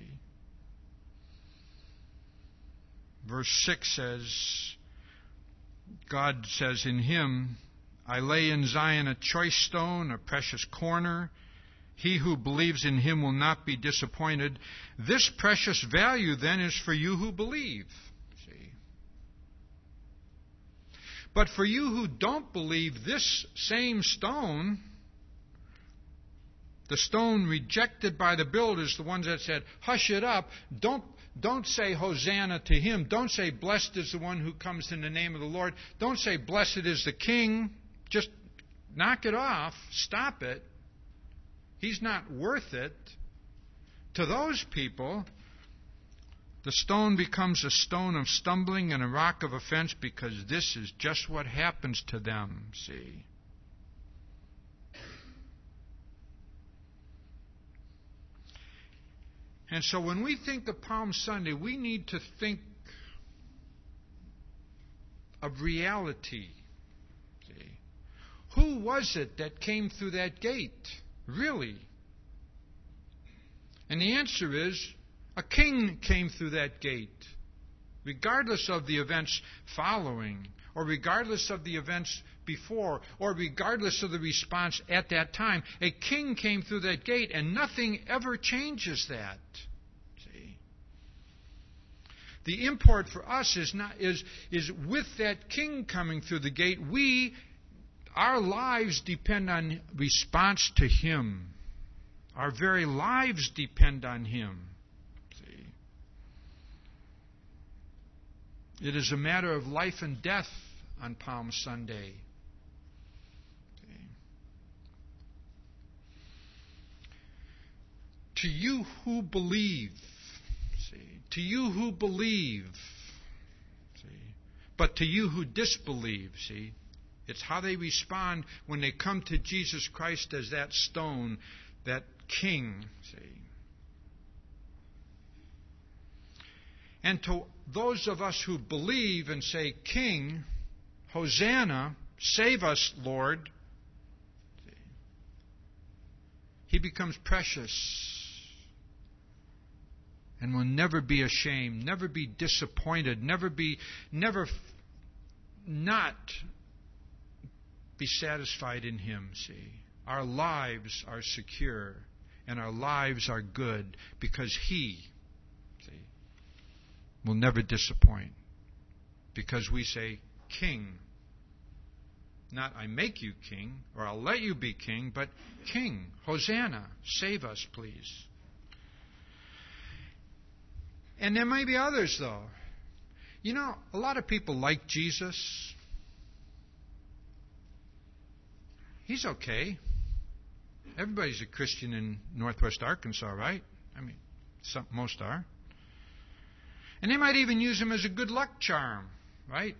Verse 6 says, God says, in him I lay in Zion a choice stone, a precious corner. He who believes in him will not be disappointed. This precious value then is for you who believe. But for you who don't believe, this same stone, the stone rejected by the builders, the ones that said, hush it up, don't say Hosanna to him. Don't say blessed is the one who comes in the name of the Lord. Don't say blessed is the King. Just knock it off. Stop it. He's not worth it. To those people, the stone becomes a stone of stumbling and a rock of offense, because this is just what happens to them, see. And so when we think of Palm Sunday, we need to think of reality. See? Who was it that came through that gate? Really? And the answer is, a king came through that gate. Regardless of the events following, or regardless of the events before, or regardless of the response at that time, a king came through that gate, and nothing ever changes that. See? The import for us is with that king coming through the gate, our lives depend on response to him. Our very lives depend on him. See? It is a matter of life and death on Palm Sunday. See? To you who believe, to you who believe, but to you who disbelieve, it's how they respond when they come to Jesus Christ as that stone, that king, And to those of us who believe and say, King, Hosanna, save us, Lord, he becomes precious and will never be ashamed, never be disappointed, never not be satisfied in him. Our lives are secure and our lives are good because he will never disappoint. Because we say, King. Not I make you king, or I'll let you be king, but King, Hosanna, save us, please. And there may be others, though. You know, a lot of people like Jesus. He's okay. Everybody's a Christian in Northwest Arkansas, right? I mean, most are. And they might even use him as a good luck charm, right?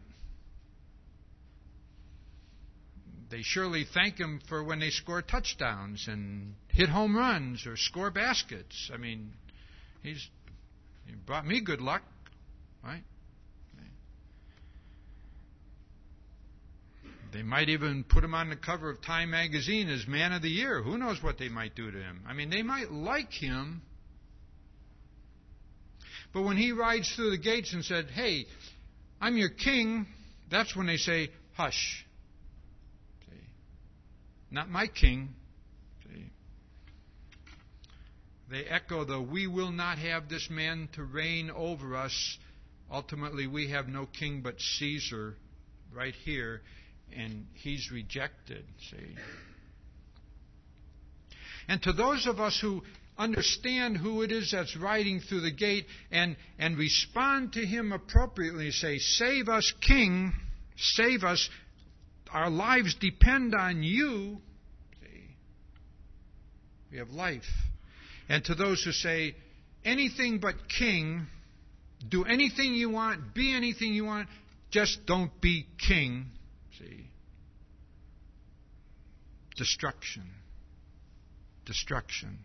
They surely thank him for when they score touchdowns and hit home runs or score baskets. I mean, he brought me good luck, right? They might even put him on the cover of Time magazine as Man of the Year. Who knows what they might do to him? I mean, they might like him. But when he rides through the gates and said, hey, I'm your king, that's when they say, hush. See? Not my king. See? They echo the, we will not have this man to reign over us. Ultimately, we have no king but Caesar right here, and he's rejected. See? And to those of us who understand who it is that's riding through the gate and respond to him appropriately, say, save us, King, save us, our lives depend on you. See? We have life. And to those who say, anything but King, do anything you want, be anything you want, just don't be king. See? Destruction. Destruction.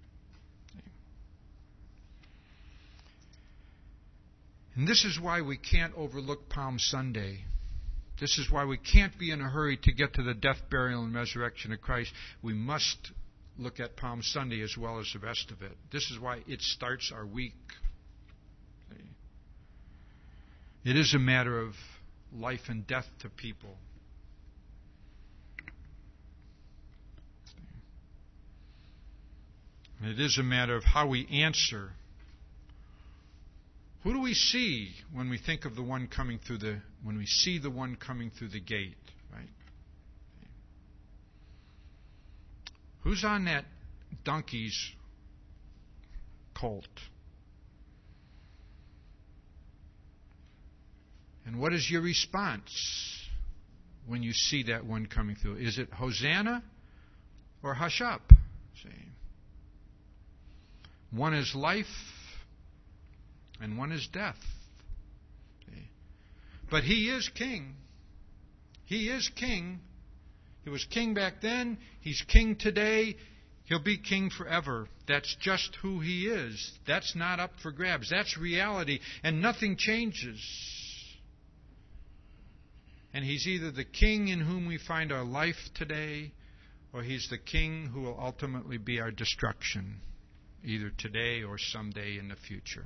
And this is why we can't overlook Palm Sunday. This is why we can't be in a hurry to get to the death, burial, and resurrection of Christ. We must look at Palm Sunday as well as the rest of it. This is why it starts our week. It is a matter of life and death to people. It is a matter of how we answer. Who do we see when we think of the one coming through when we see the one coming through the gate, right? Who's on that donkey's colt? And what is your response when you see that one coming through? Is it Hosanna or hush up? See? One is life and one is death. See? But he is king. He is king. He was king back then. He's king today. He'll be king forever. That's just who He is. That's not up for grabs. That's reality, and nothing changes. And He's either the king in whom we find our life today, or He's the king who will ultimately be our destruction, either today or someday in the future.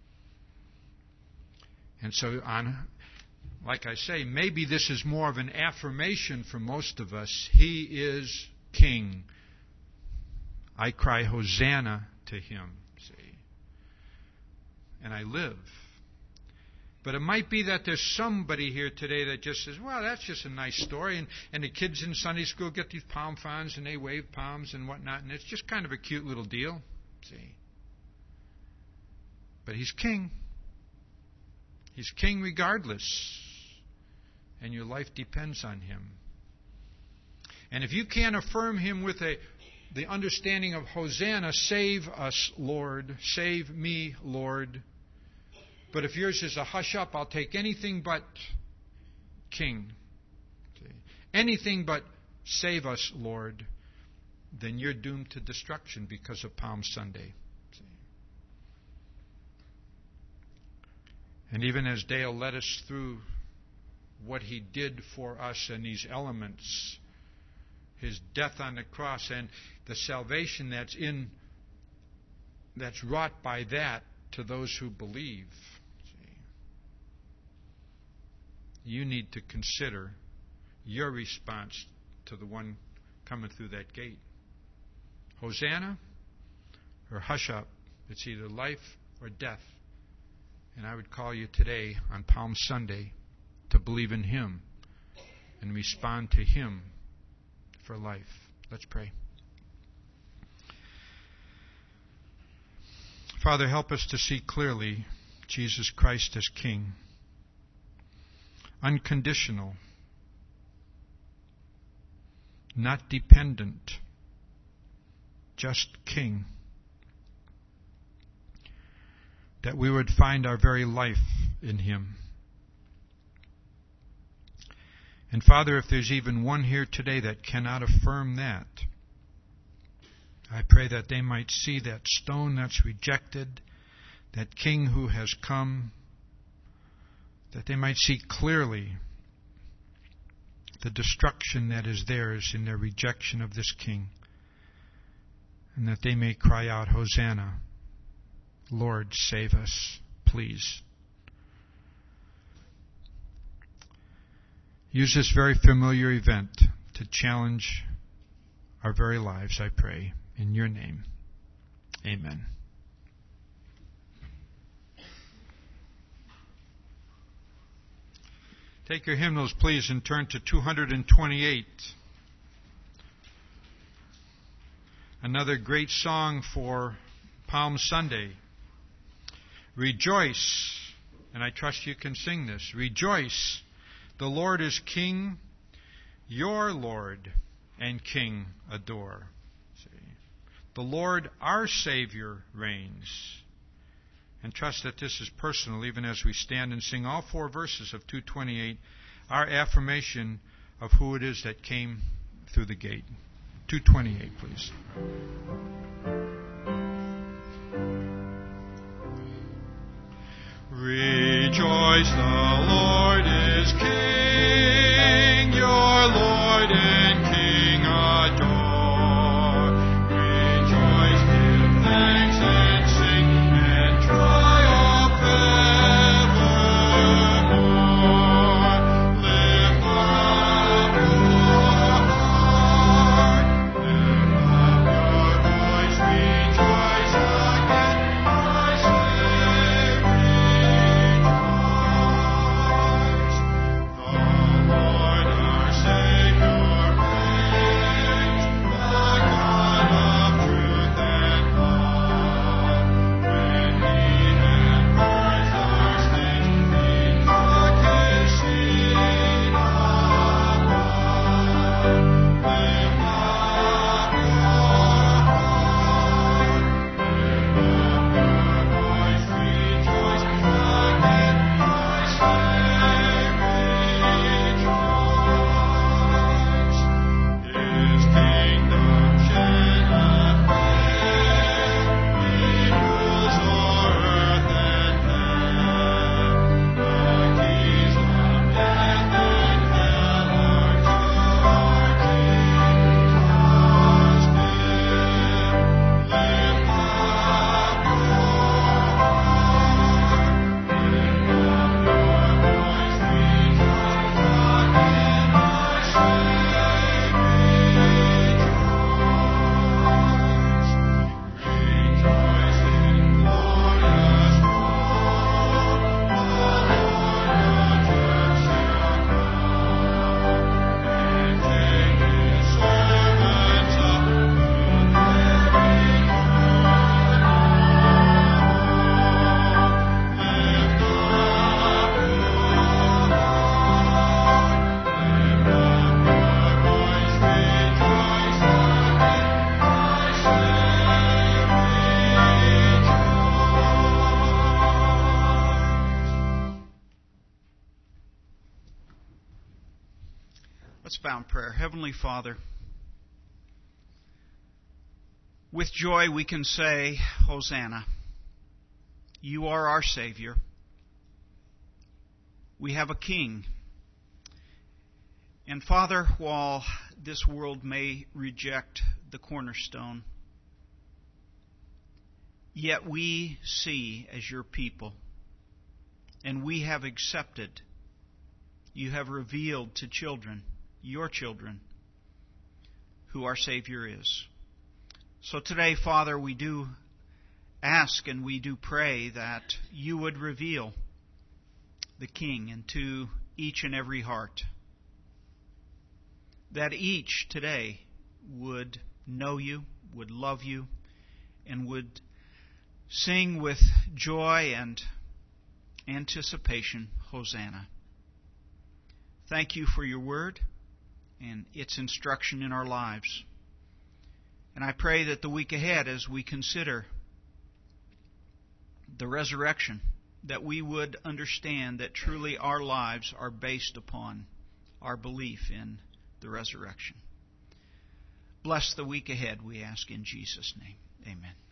And so, like I say, maybe this is more of an affirmation for most of us. He is king. I cry Hosanna to Him, see. And I live. But it might be that there's somebody here today that just says, well, that's just a nice story. And the kids in Sunday school get these palm fronds and they wave palms and whatnot. And it's just kind of a cute little deal. See? But He's king. He's king regardless. And your life depends on Him. And if you can't affirm Him with the understanding of Hosanna, save us, Lord. Save me, Lord. But if yours is a hush up, I'll take anything but king. Anything but save us, Lord. Then you're doomed to destruction because of Palm Sunday. And even as Dale led us through what He did for us in these elements, His death on the cross and the salvation that's wrought by that to those who believe. You need to consider your response to the one coming through that gate. Hosanna or hush up. It's either life or death. And I would call you today on Palm Sunday to believe in Him and respond to Him for life. Let's pray. Father, help us to see clearly Jesus Christ as King. Unconditional, not dependent, just King. That we would find our very life in Him. And Father, if there's even one here today that cannot affirm that, I pray that they might see that stone that's rejected, that King who has come, that they might see clearly the destruction that is theirs in their rejection of this King, and that they may cry out, Hosanna, Lord, save us, please. Use this very familiar event to challenge our very lives, I pray, in Your name. Amen. Take your hymnals, please, and turn to 228. Another great song for Palm Sunday. Rejoice, and I trust you can sing this. Rejoice, the Lord is King, your Lord and King adore. See? The Lord, our Savior, reigns. And trust that this is personal, even as we stand and sing all 4 verses of 228, our affirmation of who it is that came through the gate. 228, please. Rejoice, the Lord is King, your Lord and King adore. Rejoice, give thanks and sing, and triumph evermore. Lift up your heart, lift up your voice, rejoice again, I say, rejoice. down prayer. Heavenly Father, with joy we can say, Hosanna. You are our Savior. We have a King. And Father, while this world may reject the cornerstone, yet we see as your people, and we have accepted, you have revealed to children, your children, who our Savior is. So today, Father, we do ask and we do pray that you would reveal the King into each and every heart. That each today would know you, would love you, and would sing with joy and anticipation, Hosanna. Thank you for your word and its instruction in our lives. And I pray that the week ahead, as we consider the resurrection, that we would understand that truly our lives are based upon our belief in the resurrection. Bless the week ahead, we ask in Jesus' name. Amen.